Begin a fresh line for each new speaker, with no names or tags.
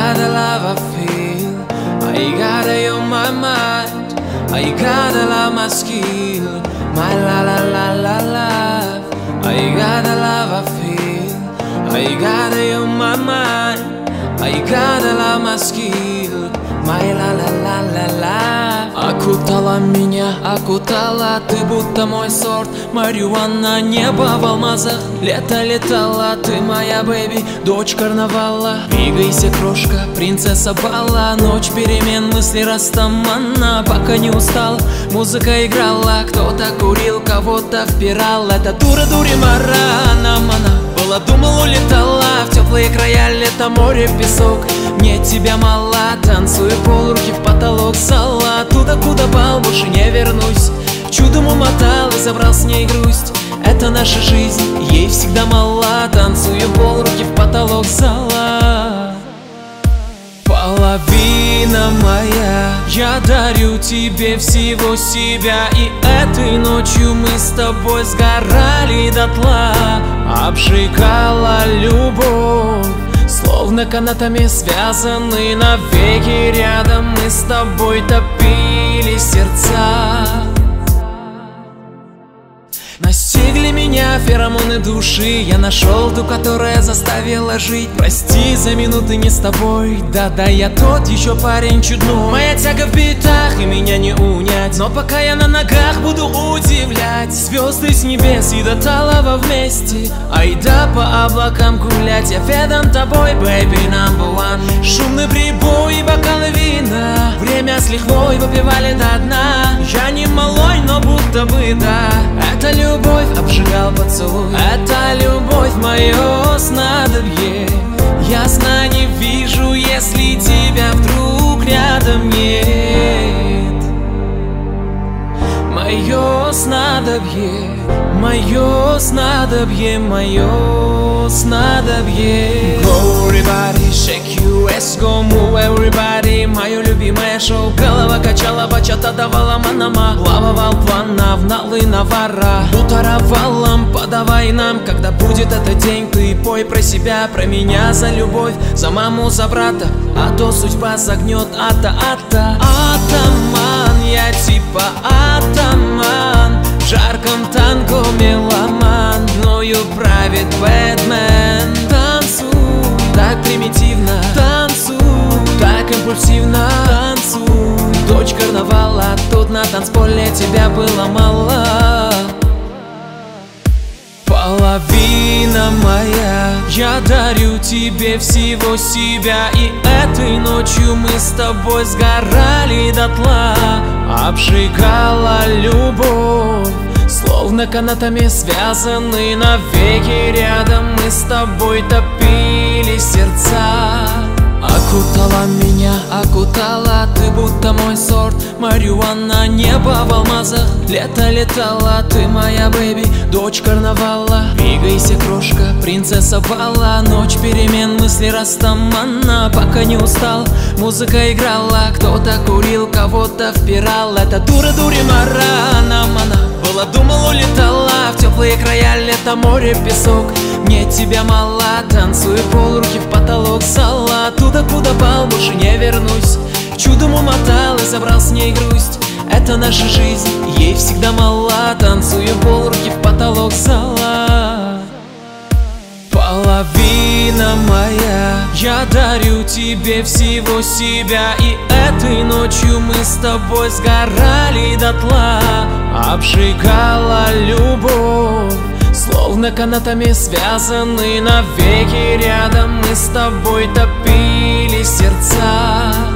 got the love I feel, I got it on my mind, I got the love my skill, my la la la la love. I got the love I feel, I got it on my mind, I got the love my skill, my la la la la la. Окутала меня, окутала, ты будто мой сорт марихуана, небо в алмазах, лето летало, ты моя бэйби, дочь карнавала. Двигайся, крошка, принцесса бала, ночь перемен, мысли растаманна. Пока не устал, музыка играла, кто-то курил, кого-то впирал. Это дура дури марана, мана. Была, думал, улетала в теплые края, лето, море, песок. Мне тебя мало, танцую полруки в потолок зала. Оттуда, куда пал, больше не вернусь. Чудом умотал и забрал с ней грусть. Это наша жизнь, ей всегда мала. Танцую полруки в потолок зала. Половина моя, я дарю тебе всего себя. И этой ночью мы с тобой сгорали дотла. Обжигала любовь, словно канатами связаны навеки. Рядом мы с тобой топили сердца. Настигли меня феромоны души, я нашел ту, которая заставила жить. Прости за минуты не с тобой, да-да, я тот еще парень чудной. Моя тяга в битах, и меня не унять. Но пока я на ногах, буду удивлять звезды с небес и до талого вместе. Айда по облакам гулять, я ведом тобой, baby number one. Шумный прибой и бокалы вина, время с лихвой выпивали до дна. Я не малой, но будто бы да. Это любовь, обжигал поцелуй. Это любовь, мое снадобье. Ясно не вижу, если тебя вдруг рядом нет. Мое снадобье, мое снадобье, мое снадобье. Go everybody, shake you, let's go move everybody. Мое любимое шоу, голова качала, бачата давала манама. Плавал плана в налы навара, утаровалом подавай нам. Когда будет этот день, ты пой про себя, про меня, за любовь, за маму, за брата. А то судьба загнет, ата-ата. Атаман, я типа атаман, в жарком танго меломан, мною правит Бэтмен. Танцуй так примитивно, танцуй так импульсивно, танцуй. Дочь карнавала, тут на танцполе тебя было мало. Половина моя, я дарю тебе всего себя. И этой ночью мы с тобой сгорали дотла. Обжигала любовь, словно канатами связаны навеки. Рядом мы с тобой топили сердца. Окутала меня, окутала, ты будто мой сорт марихуана, небо в алмазах, лето летало, ты моя бэйби, дочь карнавала. Двигайся, крошка, принцесса бала, ночь перемен, мысли растаманна. Пока не устал, музыка играла, кто-то курил, кого-то впирал. Это дура дури марана, мана. Была, думал, улетала в теплые края, лето, море, песок. Мне тебя мало, танцую полруки в потолок зала. Оттуда, куда пал, больше не вернусь. Чудом умотал и забрал с ней грусть. Это наша жизнь, ей всегда мала. Танцую полруки в потолок зала. Половина моя, я дарю тебе всего себя. И этой ночью мы с тобой сгорали дотла. Обжигала любовь, словно канатами связаны навеки. Рядом мы с тобой топили сердца.